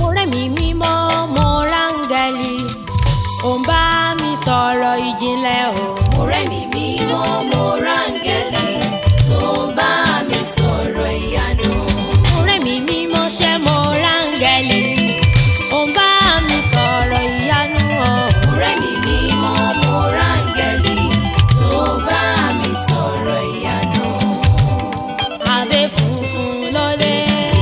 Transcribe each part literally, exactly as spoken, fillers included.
rẹ́ mi mímọ́ mo rángẹ́lì ó ń bá mi sọ̀rọ̀ ìjìnlẹ̀ o. mo rẹ́ mi mímọ́ mo rángẹ́lì tó bá mi sọ̀rọ̀ ìyanu. mo rẹ́ mi mímọ́ ṣé mo rángẹ́lì ó ń bá mi sọ̀rọ̀ ìyanu o. mo rẹ́ mi mímọ́ mo rángẹ́lì tó bá mi sọ̀rọ̀ ìyanu. adé funfun lóde.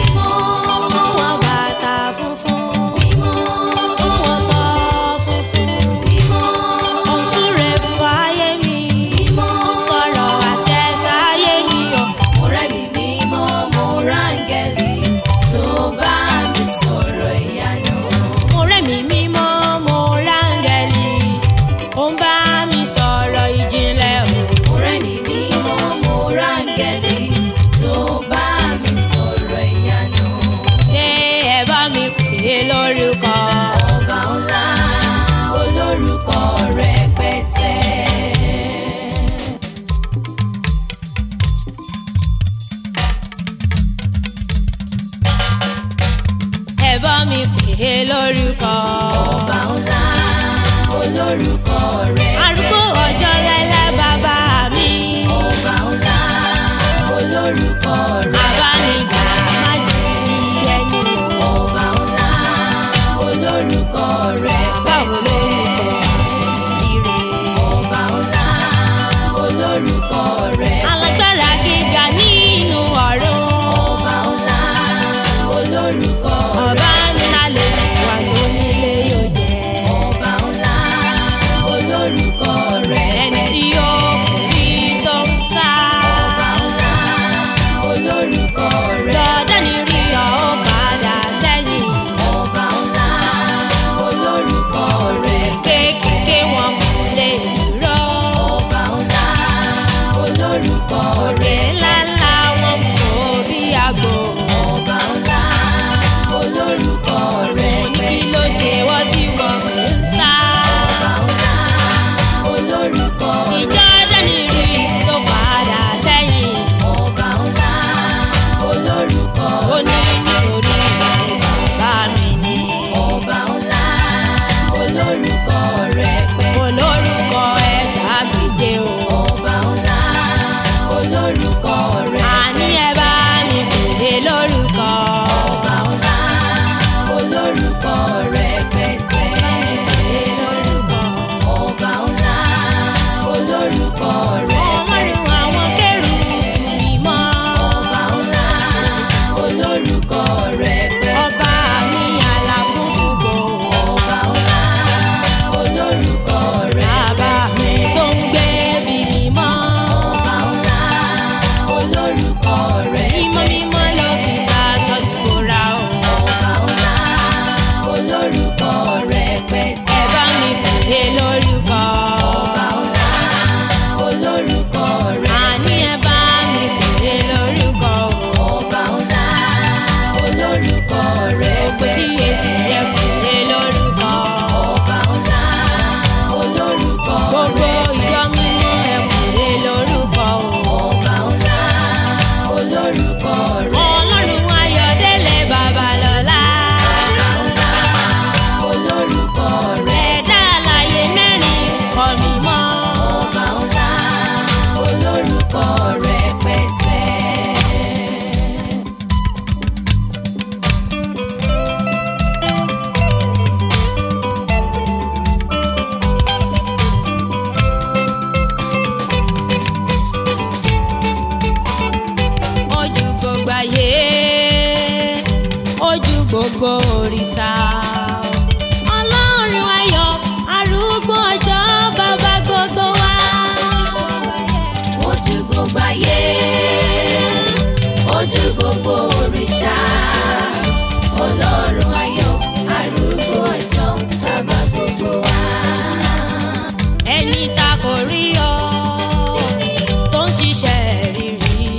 Ọba ńlá olórúkọ rẹpẹtẹ. Ẹ bá mi pè é lórúkọ. Ọba ńlá olórúkọ rẹpẹtẹ. Arúgbó ọjọ́ lẹ́lẹ́ bàbá mi. Ọba ńlá olórúkọ rẹpẹtẹ. Abánijá má jẹ́ bí ẹni o. Ọba ńlá olórúkọ rẹpẹtẹ. Báwo lórúkọ ire? Ọba ńlá olórúkọ rẹpẹtẹ. Alágbára gíga nínú ọ̀run. Ọba ńlá olórúkọ rẹpẹtẹ. Ọba ńlá lè wà tó nílé yóò jẹ́. Ọba ńlá olórúkọ rẹpẹtẹ. Ẹni tí ó kiri tó ń sá. Ọba ńlá olórúkọ rẹpẹtẹ. Jọ́dánì rí ọ padà sẹ́yìn. Ọba ńlá olórúkọ rẹpẹtẹ. Kéékèèké wọn kò lè dúró. Ọba ńlá olórúkọ Òde rẹpẹtẹ. ńláńlá wọn fò bí àgbò. Ọba ńlá olórúkọ Mo ní kí ló ṣe rẹpẹtẹ. wọ́n tí wọ́n ń sá. Ọba ńlá olórúkọ Tí rẹpẹtẹ. Jọ́dánì rí tó padà sẹ́yìn. Ọba ńlá olórúkọ Ó ní nítorí ti bàbá mi ni. Ọba ńlá olórúkọ rẹpẹtẹ. Olórúkọ ẹgbàágbèje o. Ọba ńlá olórúkọ Àní rẹpẹtẹ. ẹ bá mi pè é lórúkọ. Ọba ńlá olórúkọ rẹpẹtẹ. Pè é lórúkọ. Ọba ńlá olórúkọ Ọlọ́run rẹpẹtẹ. àwọn kérúbù mímọ́. Ọba ńlá olórúkọ rẹpẹtẹ. Ọba mi àlà funfun bò. Ọba ńlá olórúkọ Bàbá mi rẹpẹtẹ. tó ń gbé bí mímọ́. Ọba ńlá olórúkọ Mímọ́ mímọ́ rẹpẹtẹ. ló fi ṣaṣọ ìbora o. Ọba ńlá olórúkọ rẹpẹtẹ. Ẹ bá mi pè é lórúkọ. Ọba ńlá olórúkọ Àní ẹ rẹpẹtẹ. bá mi pè é lórúkọ o. Ọba ńlá olórúkọ Kò sí èsì rẹpẹtẹ. ẹ pè é lórúkọ. Ọba ńlá olórúkọ Gbogbo ìjọ mímọ́ ẹ pè é lórúkọ o. Ọba ńlá olórúkọ Ọlọ́run Ayọ̀délé Babalọ́lá. Ọba ńlá olórúkọ Ẹ̀dá alààyè mẹ́rin kọ́ mi mọ́. Ọba ńlá olórúkọ rẹpẹtẹ. Ojú gbogbo ayé, ojú gbogbo òrìṣà. Ọlọ́run ayọ̀, arúgbó ọjọ́, bàbá gbogbo wa. Ojú gbogbo ayé, ojú gbogbo òrìṣà. Ọlọ́run ayọ̀, arúgbó ọjọ́, bàbá gbogbo wa. Ẹni ta kò rí ọ tó ń ṣiṣẹ́ rírí.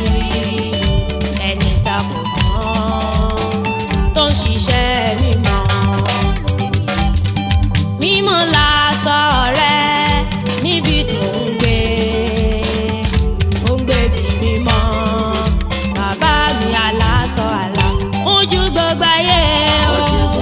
Ẹni ta kò mọ̀ tó ń ṣiṣẹ́ mímọ́. Mímọ́ láṣọ rẹ níbi tó ń gbé. Ó ń gbé bí mímọ́. Bàbá mi aláṣọ àlà. Ojú gbogbo ayé o. Ojú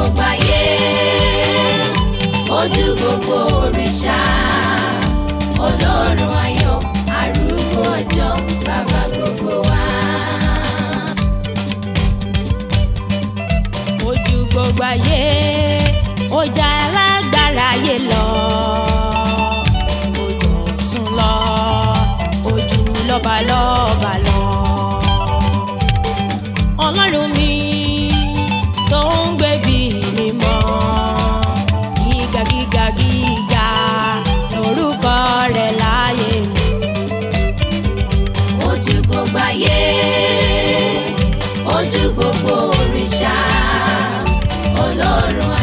gbogbo ayé ó já alágbára ayé lọ ó jọ sùn lọ ojú lọ́ba lọ́ba lọ. Ọlọ́run mi tó ń gbé bí mímọ́ gíga gíga gíga lórúkọ rẹ̀ láyé mi. Ojú gbogbo ayé, ojú gbogbo òrìṣà, Ọlọ́run ayé.